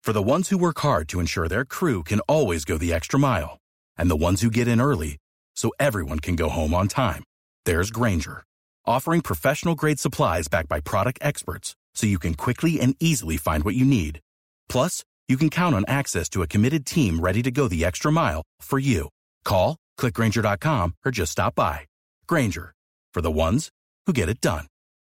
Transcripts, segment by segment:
For the ones who work hard to ensure their crew can always go the extra mile, and the ones who get in early so everyone can go home on time, there's Grainger, offering professional-grade supplies backed by product experts so you can quickly and easily find what you need. Plus, you can count on access to a committed team ready to go the extra mile for you. Call, click Grainger.com, or just stop by. Grainger, for the ones who get it done.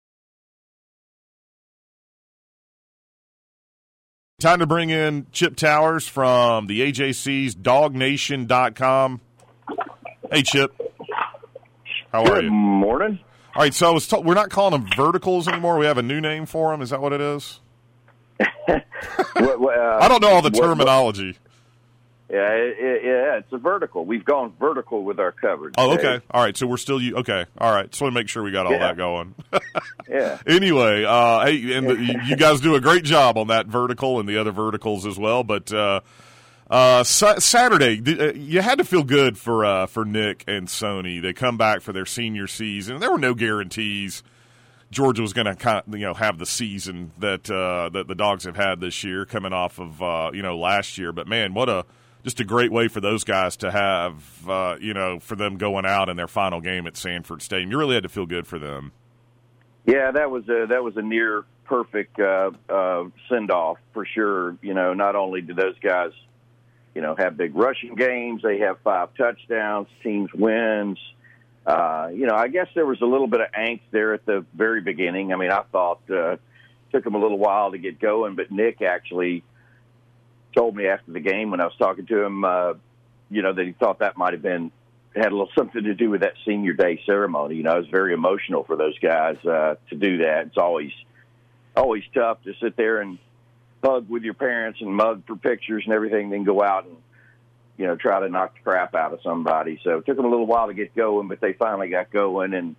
Time to bring in Chip Towers from the AJC's DogNation.com. Hey, Chip. How are you? Good morning. All right, so we're not calling them verticals anymore. We have a new name for them. Is that what it is? I don't know all the terminology. It's a vertical. We've gone vertical with our coverage. Oh, okay. All right, so we're still okay. All right, just want to make sure we got all that going. Yeah. Anyway, hey, and you guys do a great job on that vertical and the other verticals as well. But Saturday, you had to feel good for Nick and Sony. They come back for their senior season. There were no guarantees Georgia was going to have the season that the Dogs have had this year, coming off of last year. But man, just a great way for those guys to have for them going out in their final game at Sanford Stadium. You really had to feel good for them. Yeah, that was a near perfect send off for sure. Not only did those guys have big rushing games, they have 5 touchdowns, teams wins. I guess there was a little bit of angst there at the very beginning. I mean, I thought took him a little while to get going, but Nick actually told me after the game when I was talking to him, that he thought that might have had a little something to do with that senior day ceremony. It was very emotional for those guys to do that. It's always tough to sit there and hug with your parents and mug for pictures and everything, then go out and try to knock the crap out of somebody. So it took them a little while to get going, but they finally got going. And,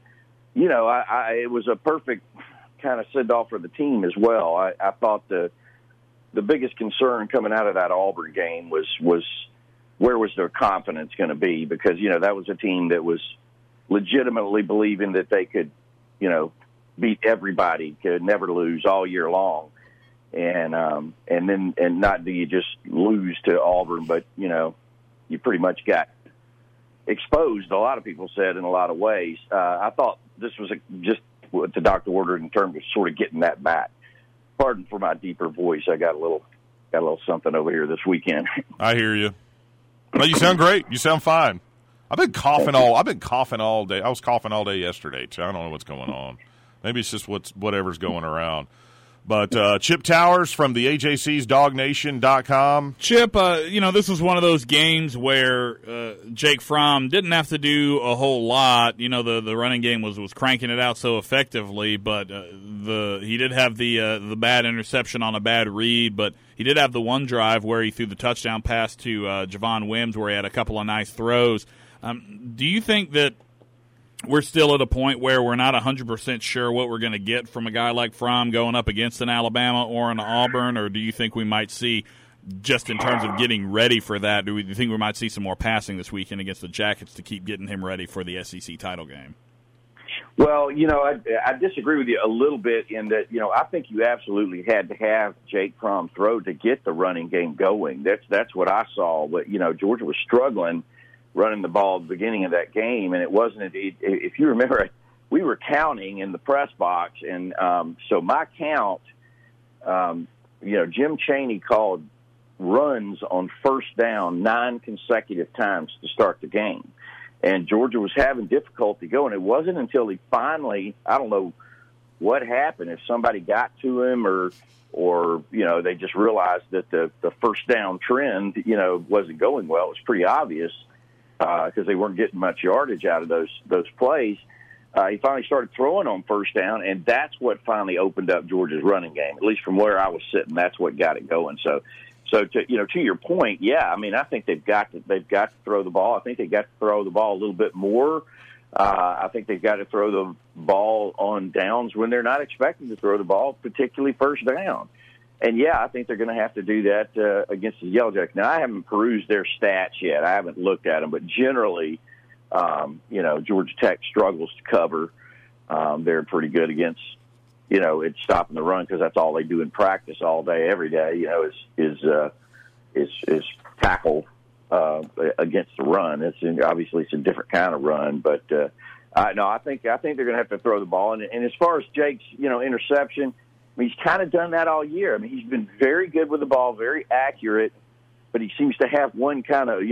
it was a perfect kind of send-off for the team as well. I thought the biggest concern coming out of that Auburn game was where was their confidence going to be? Because, that was a team that was legitimately believing that they could, beat everybody, could never lose all year long. And not do you just lose to Auburn, but, you pretty much got exposed, a lot of people said, in a lot of ways. I thought this was just what the doctor ordered in terms of sort of getting that back. Pardon for my deeper voice. I got a little something over here this weekend. I hear you. No, you sound great. You sound fine. I've been coughing all day. I was coughing all day yesterday, too. I don't know what's going on. Maybe it's just whatever's going around. But Chip Towers from the AJC's DogNation.com. Chip, this was one of those games where Jake Fromm didn't have to do a whole lot. The running game was cranking it out so effectively, but he did have the bad interception on a bad read, but he did have the one drive where he threw the touchdown pass to Javon Wims, where he had a couple of nice throws. Do you think that we're still at a point where we're not 100% sure what we're going to get from a guy like Fromm going up against an Alabama or an Auburn, or do you think we might see, just in terms of getting ready for that, do you think we might see some more passing this weekend against the Jackets to keep getting him ready for the SEC title game? Well, I disagree with you a little bit in that, I think you absolutely had to have Jake Fromm throw to get the running game going. That's what I saw. But, Georgia was struggling running the ball at the beginning of that game, and it wasn't. If you remember, we were counting in the press box, and so my count, Jim Chaney called runs on first down 9 consecutive times to start the game, and Georgia was having difficulty going. It wasn't until he finally, I don't know what happened, if somebody got to him or they just realized that the first down trend, wasn't going well. It was pretty obvious. Because they weren't getting much yardage out of those plays. He finally started throwing on first down, and that's what finally opened up Georgia's running game. At least from where I was sitting, that's what got it going. So to your point, yeah, I mean, I think they've got to throw the ball. I think they've got to throw the ball a little bit more. I think they've got to throw the ball on downs when they're not expecting to throw the ball, particularly first down. And, yeah, I think they're going to have to do that against the Yellow Jackets. Now, I haven't perused their stats yet. I haven't looked at them. But generally, Georgia Tech struggles to cover. They're pretty good against it's stopping the run because that's all they do in practice all day, every day. Is tackle against the run. Obviously it's a different kind of run, but I think they're going to have to throw the ball. And as far as Jake's interception, I mean, he's kind of done that all year. I mean, he's been very good with the ball, very accurate, but he seems to have one kind of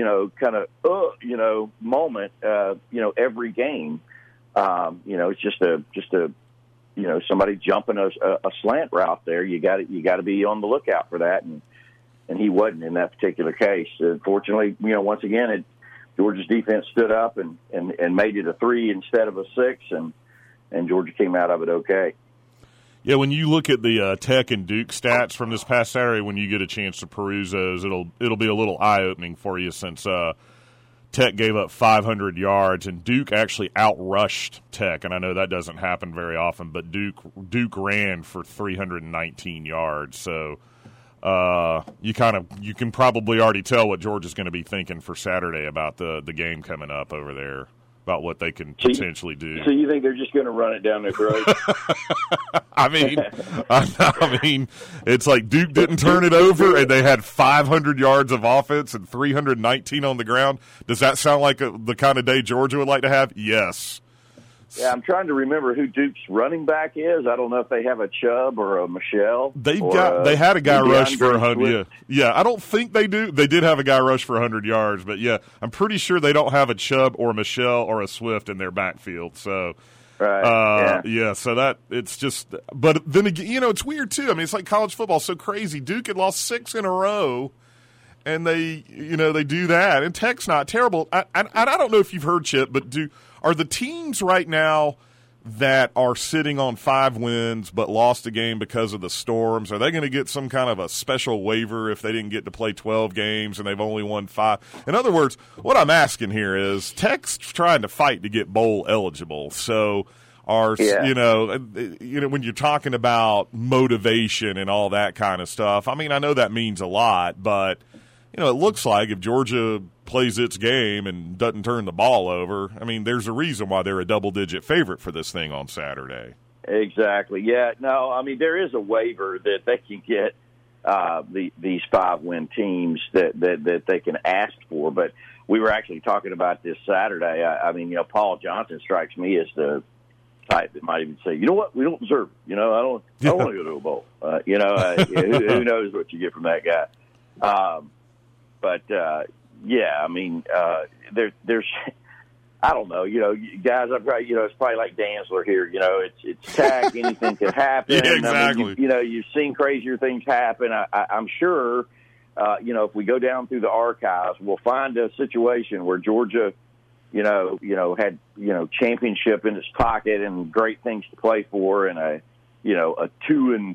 moment every game. It's just a somebody jumping a slant route there. You got to be on the lookout for that, and he wasn't in that particular case. Unfortunately, once again, Georgia's defense stood up and made it a 3 instead of a 6, and Georgia came out of it okay. Yeah, when you look at the Tech and Duke stats from this past Saturday, when you get a chance to peruse those, it'll be a little eye-opening for you, since Tech gave up 500 yards, and Duke actually outrushed Tech, and I know that doesn't happen very often, but Duke ran for 319 yards. So you can probably already tell what Georgia's going to be thinking for Saturday about the game coming up over there, about what they can potentially do. So you think they're just going to run it down their throat? I mean, it's like Duke didn't turn it over, and they had 500 yards of offense and 319 on the ground. Does that sound like the kind of day Georgia would like to have? Yes. Yeah, I'm trying to remember who Duke's running back is. I don't know if they have a Chubb or a Michelle. They had a guy rush for 100. Yeah, I don't think they do. They did have a guy rush for 100 yards, but yeah, I'm pretty sure they don't have a Chubb or a Michelle or a Swift in their backfield. So, right. Yeah. So that it's just. But then again, it's weird too. I mean, it's like college football, so crazy. Duke had lost 6 in a row, and they do that. And Tech's not terrible. I don't know if you've heard, Chip, but are the teams right now that are sitting on 5 wins but lost a game because of the storms, are they going to get some kind of a special waiver if they didn't get to play 12 games and they've only won 5? In other words, what I'm asking here is Tech's trying to fight to get bowl eligible. So when you're talking about motivation and all that kind of stuff, I mean, I know that means a lot, but it looks like if Georgia plays its game and doesn't turn the ball over, I mean, there's a reason why they're a double-digit favorite for this thing on Saturday. Exactly. Yeah. No, I mean, there is a waiver that they can get these 5-win teams that they can ask for. But we were actually talking about this Saturday. I mean, Paul Johnson strikes me as the type that might even say, you know what, we don't deserve it. I don't want to go to a bowl. Who knows what you get from that guy. I mean, there's, I don't know, guys, it's probably like Dantzler here, it's tech, anything could happen. Yeah, exactly. I mean, you've seen crazier things happen. I'm sure, if we go down through the archives, we'll find a situation where Georgia, had, championship in its pocket and great things to play for, and a 2-8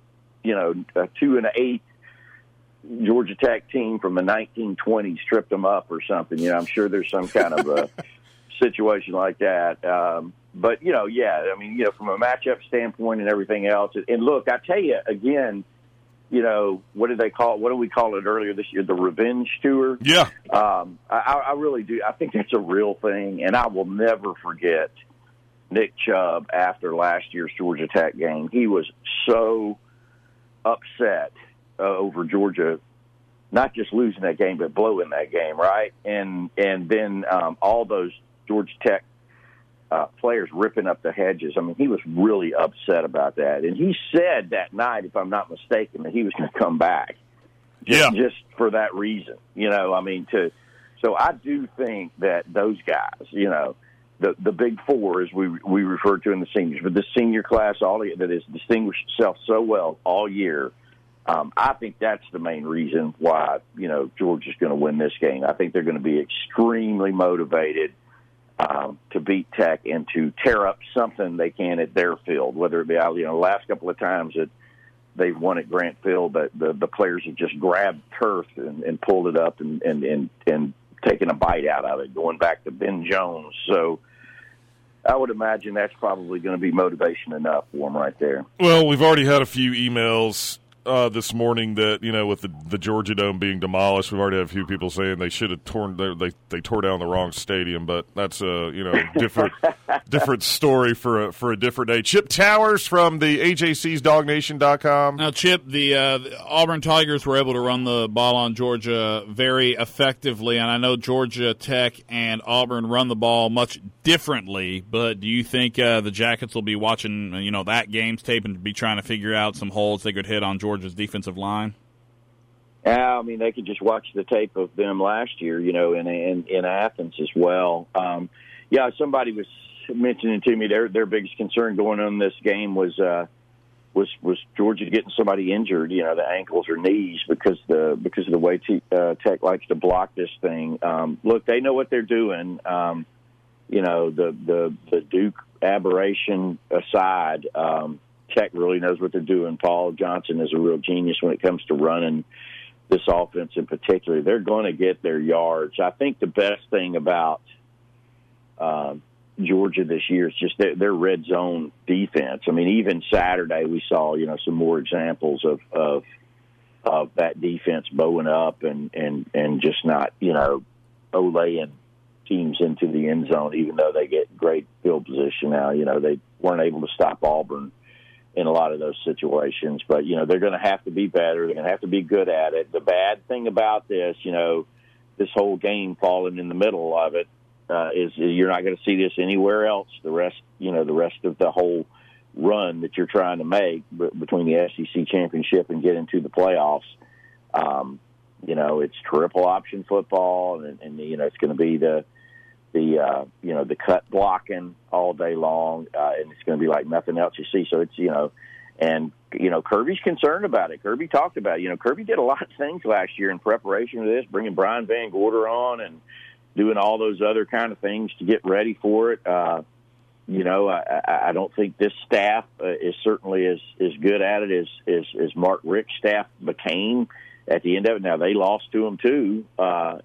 Georgia Tech team from the 1920s stripped them up or something. I'm sure there's some kind of a situation like that. But, I mean, from a matchup standpoint and everything else. And look, I tell you, again, what did we call it earlier this year? The revenge tour. Yeah. I really do. I think that's a real thing. And I will never forget Nick Chubb after last year's Georgia Tech game. He was so upset over Georgia, not just losing that game, but blowing that game, right? And then all those Georgia Tech players ripping up the hedges. I mean, he was really upset about that. And he said that night, if I'm not mistaken, that he was going to come back. Just for that reason, so I do think that those guys, the big four, as we refer to in the seniors, but the senior class, that has distinguished itself so well all year, I think that's the main reason why, Georgia's going to win this game. I think they're going to be extremely motivated to beat Tech and to tear up something they can at their field, whether it be, the last couple of times that they've won at Grant Field, the players have just grabbed turf and pulled it up and taken a bite out of it, going back to Ben Jones. So I would imagine that's probably going to be motivation enough for them right there. Well, we've already had a few emails this morning that, with the Georgia Dome being demolished, we've already had a few people saying they should have they tore down the wrong stadium, but that's a different story for a different day. Chip Towers from the AJC's DogNation.com. Now, Chip, the Auburn Tigers were able to run the ball on Georgia very effectively, and I know Georgia Tech and Auburn run the ball much differently, but do you think the Jackets will be watching that game's tape and be trying to figure out some holes they could hit on Georgia's defensive line? Yeah, I mean, they could just watch the tape of them last year, in Athens as well. Somebody was mentioning to me their biggest concern going on this game was Georgia getting somebody injured, the ankles or knees, because of the way Tech likes to block this thing. Look, they know what they're doing. The Duke aberration aside, Tech really knows what they're doing. Paul Johnson is a real genius when it comes to running this offense in particular. They're going to get their yards. I think the best thing about Georgia this year is just their red zone defense. I mean, even Saturday we saw, some more examples of that defense bowing up and just not, olaying teams into the end zone, even though they get great field position now. They weren't able to stop Auburn in a lot of those situations, but they're going to have to be better. They're going to have to be good at it. The bad thing about this, this whole game falling in the middle of it, is you're not going to see this anywhere else. The rest of the whole run that you're trying to make between the SEC championship and get into the playoffs, it's triple option football, and it's going to be the cut blocking all day long, and it's going to be like nothing else you see. So it's, Kirby's concerned about it. Kirby talked about it. Kirby did a lot of things last year in preparation for this, bringing Brian Van Gorder on and doing all those other kind of things to get ready for it. I don't think this staff is certainly as good at it as Mark Richt's staff became at the end of it. Now, they lost to him too, but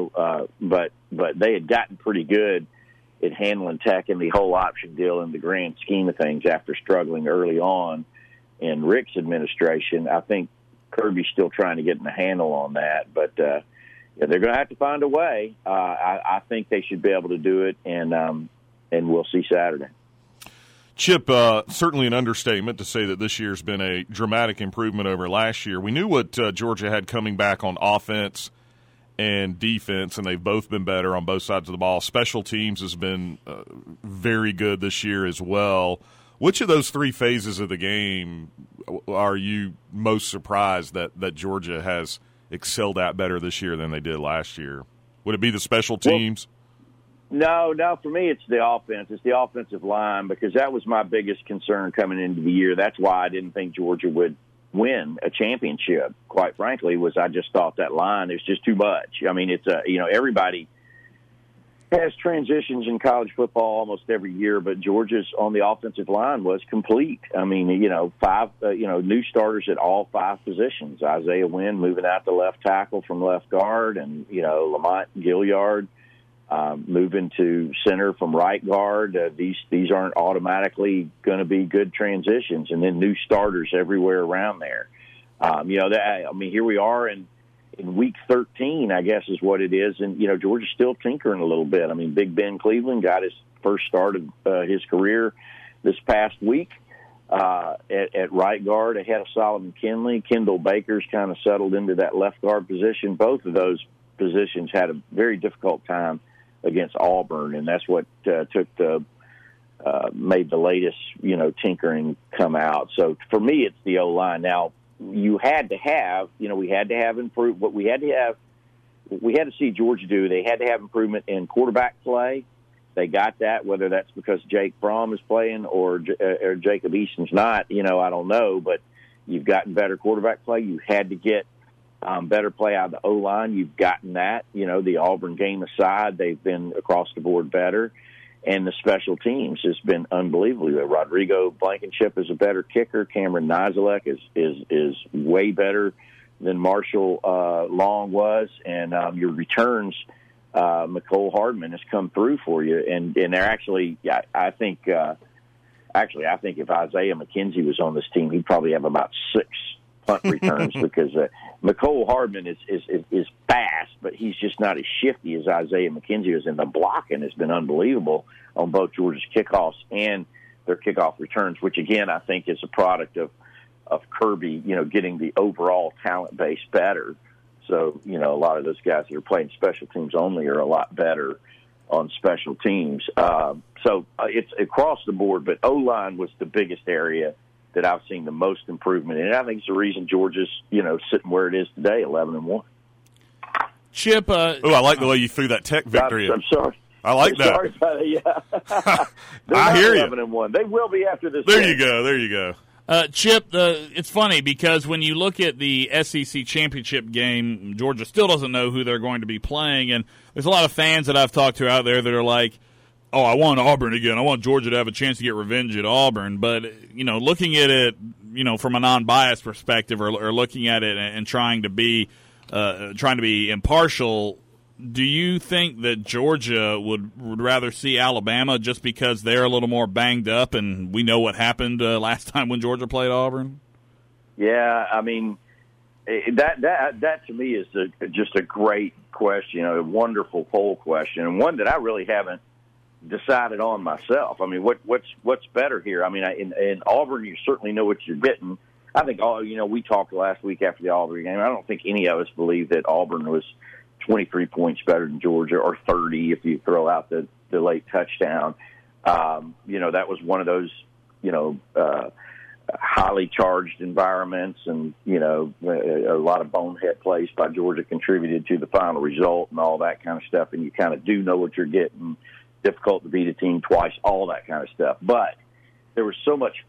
they had gotten pretty good at handling Tech and the whole option deal in the grand scheme of things after struggling early on in Richt's administration. I think Kirby's still trying to get a handle on that, but they're going to have to find a way. I think they should be able to do it, and we'll see Saturday. Chip, certainly an understatement to say that this year's been a dramatic improvement over last year. We knew what Georgia had coming back on offense and defense, and they've both been better on both sides of the ball. Special teams has been very good this year as well. Which of those three phases of the game are you most surprised that Georgia has excelled at better this year than they did last year? Would it be the special teams? No, for me it's the offense. It's the offensive line, because that was my biggest concern coming into the year. That's why I didn't think Georgia would win a championship, quite frankly, was I just thought that line is just too much. I mean, it's everybody has transitions in college football almost every year, but Georgia's on the offensive line was complete. I mean, five new starters at all five positions. Isaiah Wynn moving out to left tackle from left guard, and Lamont Gilliard moving to center from right guard. These aren't automatically going to be good transitions, and then new starters everywhere around there. Here we are in week 13, I guess is what it is, and Georgia's still tinkering a little bit. I mean, Big Ben Cleveland got his first start of his career this past week at right guard ahead of Solomon Kinley. Kendall Baker's kind of settled into that left guard position. Both of those positions had a very difficult time against Auburn, and that's what made the latest tinkering come out. So for me, it's the O-line. Now, you had to have we had to have improved. What we had to see Georgia do. They had to have improvement in quarterback play. They got that. Whether that's because Jake Fromm is playing or Jacob Eason's not, I don't know. But you've gotten better quarterback play. You had to get better play out of the O-line. You've gotten that. The Auburn game aside, they've been across the board better. And the special teams has been unbelievable. Rodrigo Blankenship is a better kicker. Cameron Nizelek is way better than Marshall Long was. And your returns, Mecole Hardman has come through for you. And they're actually, I think if Isaiah McKenzie was on this team, he'd probably have about 6 punt returns because Mecole Hardman is fast, but he's just not as shifty as Isaiah McKenzie is, and the blocking has been unbelievable on both Georgia's kickoffs and their kickoff returns, which, again, I think is a product of Kirby, getting the overall talent base better. So, a lot of those guys that are playing special teams only are a lot better on special teams. So it's across the board, but O-line was the biggest area that I've seen the most improvement in. And I think it's the reason Georgia's, sitting where it is today, 11-1. Chip. I like the way you threw that Tech victory. I'm sorry. I like that. Sorry about it, yeah. I hear 11-1. They will be after this. There game. you go. Chip, it's funny because when you look at the SEC championship game, Georgia still doesn't know who they're going to be playing, and there's a lot of fans that I've talked to out there that are like, "Oh, I want Auburn again. I want Georgia to have a chance to get revenge at Auburn." But looking at it, from a non-biased perspective, or looking at it and trying to be impartial. Do you think that Georgia would rather see Alabama just because they're a little more banged up and we know what happened last time when Georgia played Auburn? Yeah, I mean, that to me is just a great question, a wonderful poll question, and one that I really haven't decided on myself. I mean, what's better here? I mean, in Auburn, you certainly know what you're getting. I think we talked last week after the Auburn game. I don't think any of us believe that Auburn was 23 points better than Georgia, or 30 if you throw out the late touchdown. That was one of those, highly charged environments, and, a lot of bonehead plays by Georgia contributed to the final result and all that kind of stuff. And you kind of do know what you're getting. Difficult to beat a team twice, all that kind of stuff. But there was so many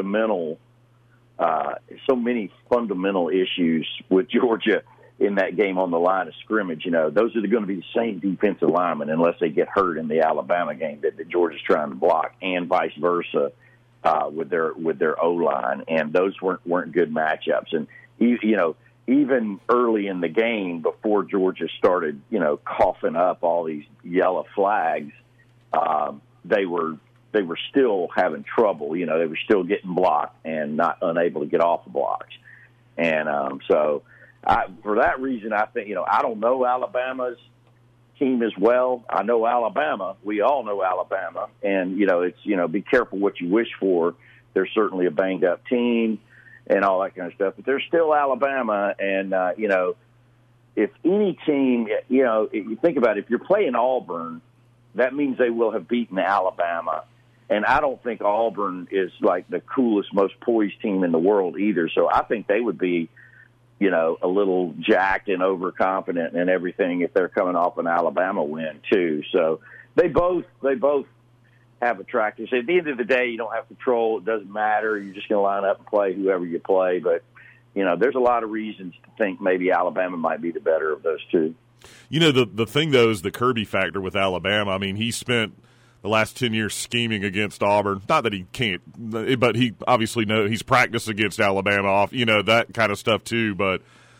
fundamental issues with Georgia in that game on the line of scrimmage. Those are going to be the same defensive linemen unless they get hurt in the Alabama game that Georgia's trying to block, and vice versa with their O-line. And those weren't good matchups. And, even early in the game, before Georgia started, coughing up all these yellow flags, they were still having trouble. They were still getting blocked and unable to get off the blocks. And for that reason, I think, I don't know Alabama's team as well. I know Alabama. We all know Alabama. And, it's, be careful what you wish for. They're certainly a banged-up team and all that kind of stuff. But they're still Alabama. And, if any team, you think about it, if you're playing Auburn, that means they will have beaten Alabama. And I don't think Auburn is like the coolest, most poised team in the world either. So I think they would be, a little jacked and overconfident and everything if they're coming off an Alabama win too. So they both have attractors. At the end of the day, you don't have control. It doesn't matter. You're just going to line up and play whoever you play. But, there's a lot of reasons to think maybe Alabama might be the better of those two. The thing, though, is the Kirby factor with Alabama. I mean, he spent the last 10 years scheming against Auburn. Not that he can't, but he obviously knows he's practiced against Alabama off, that kind of stuff too. But,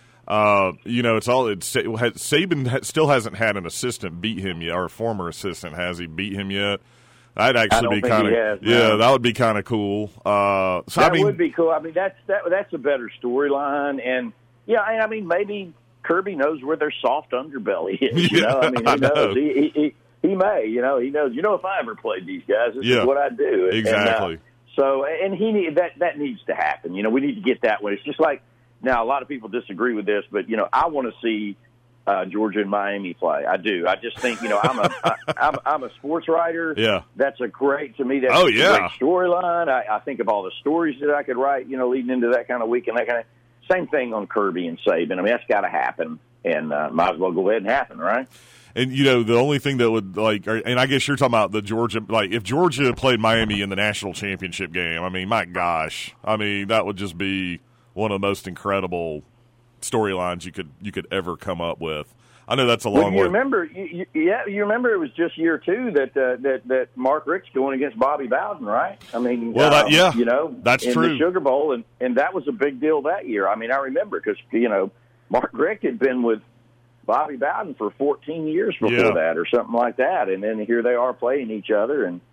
Saban still hasn't had an assistant beat him yet, or a former assistant. Has he beat him yet? That'd actually be kind of, that would be kind of cool. Would be cool. I mean, that's a better storyline. And maybe Kirby knows where their soft underbelly is. He knows. He may, he knows. If I ever played these guys, this is what I do. Exactly. And that needs to happen. We need to get that one. It's just like, now a lot of people disagree with this, but I want to see Georgia and Miami play. I do. I just think I'm a sports writer. Yeah. That's a great great storyline. I think of all the stories that I could write. Leading into that kind of week and that kind of. Same thing on Kirby and Saban. I mean, that's got to happen, and might as well go ahead and happen, right? And, the only thing that would, and I guess you're talking about the Georgia, if Georgia played Miami in the national championship game, I mean, my gosh. I mean, that would just be one of the most incredible storylines you could ever come up with. I know that's a long way. You remember it was just year two that Mark Richt's going against Bobby Bowden, right? I mean, that's in true. The Sugar Bowl, and that was a big deal that year. I mean, I remember because Mark Richt had been with Bobby Bowden for 14 years before that, or something like that, and then here they are playing each other, and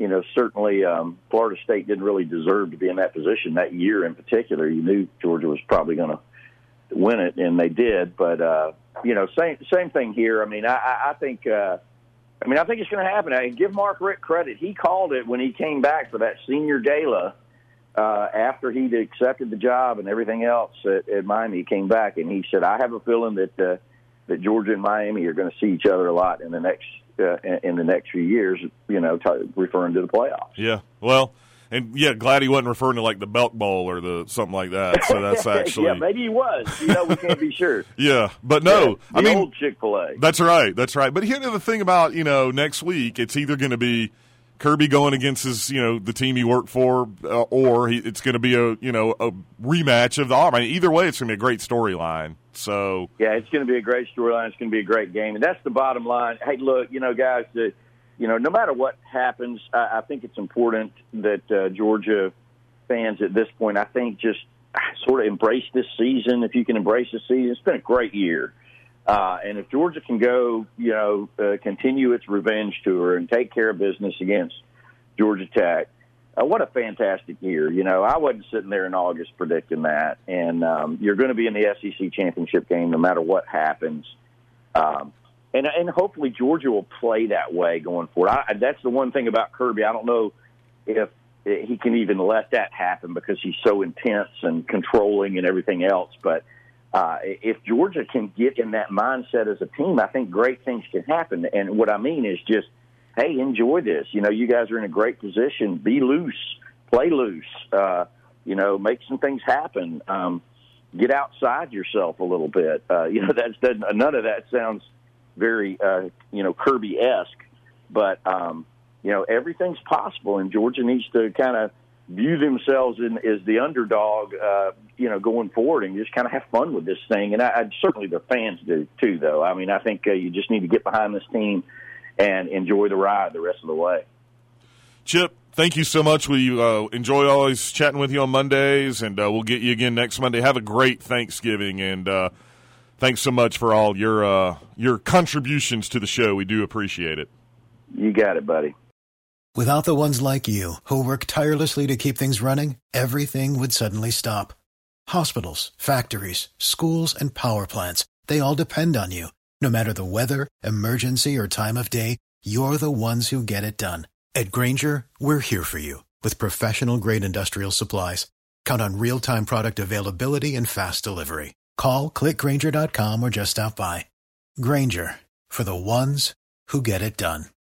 certainly Florida State didn't really deserve to be in that position that year in particular. You knew Georgia was probably going to win it, and they did. But, same thing here. I mean, I think it's going to happen. I give Mark Richt credit. He called it when he came back for that senior gala after he'd accepted the job and everything else at Miami. He came back, and he said, I have a feeling that Georgia and Miami are going to see each other a lot in the next few years, referring to the playoffs. Yeah, well, and glad he wasn't referring to like the Belk Bowl or the something like that. So that's actually yeah, maybe he was. We can't be sure. Yeah, but no, the old Chick-fil-A. That's right. But here's the thing about next week, it's either going to be Kirby going against his the team he worked for, or it's going to be a rematch of the Auburn. I mean, either way, it's going to be a great storyline. So yeah, it's going to be a great storyline. It's going to be a great game, and that's the bottom line. Hey, look, guys, no matter what happens, I think it's important that Georgia fans at this point, I think, just sort of embrace this season. If you can embrace this season, it's been a great year. And if Georgia can go, continue its revenge tour and take care of business against Georgia Tech, what a fantastic year. I wasn't sitting there in August predicting that. And you're going to be in the SEC championship game no matter what happens. And hopefully Georgia will play that way going forward. That's the one thing about Kirby. I don't know if he can even let that happen because he's so intense and controlling and everything else. But if Georgia can get in that mindset as a team, I think great things can happen. And what I mean is just, hey, enjoy this. You guys are in a great position. Be loose. Play loose. Make some things happen. Get outside yourself a little bit. None of that sounds very, Kirby-esque. But, everything's possible, and Georgia needs to kind of view themselves as the underdog, going forward and just kind of have fun with this thing. And I certainly the fans do too, though. I mean, I think you just need to get behind this team and enjoy the ride the rest of the way. Chip, thank you so much. We enjoy always chatting with you on Mondays, and we'll get you again next Monday. Have a great Thanksgiving, and thanks so much for all your contributions to the show. We do appreciate it. You got it, buddy. Without the ones like you, who work tirelessly to keep things running, everything would suddenly stop. Hospitals, factories, schools, and power plants, they all depend on you. No matter the weather, emergency, or time of day, you're the ones who get it done. At Grainger, we're here for you with professional-grade industrial supplies. Count on real-time product availability and fast delivery. Call, click Grainger.com, or just stop by. Grainger, for the ones who get it done.